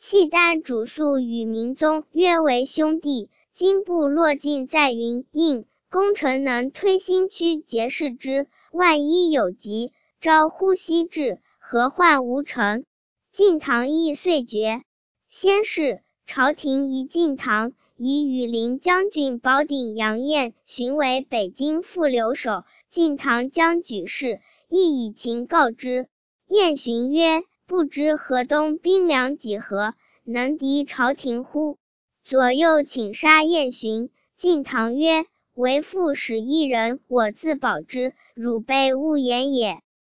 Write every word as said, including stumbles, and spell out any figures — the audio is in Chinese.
契丹主肃与明宗约为兄弟，今部落尽在云印，功臣能推新区节视之，万一有疾，招呼西至，何患无成？晋唐亦遂决。先是，朝廷移晋唐，以羽林将军保鼎杨彦寻为北京副留守，晋唐将举事，亦以情告之。彦询曰：不知河东兵粮几何，能敌朝廷乎？左右请杀彦询。晋唐曰：为父使一人，我自保之，汝辈勿言也。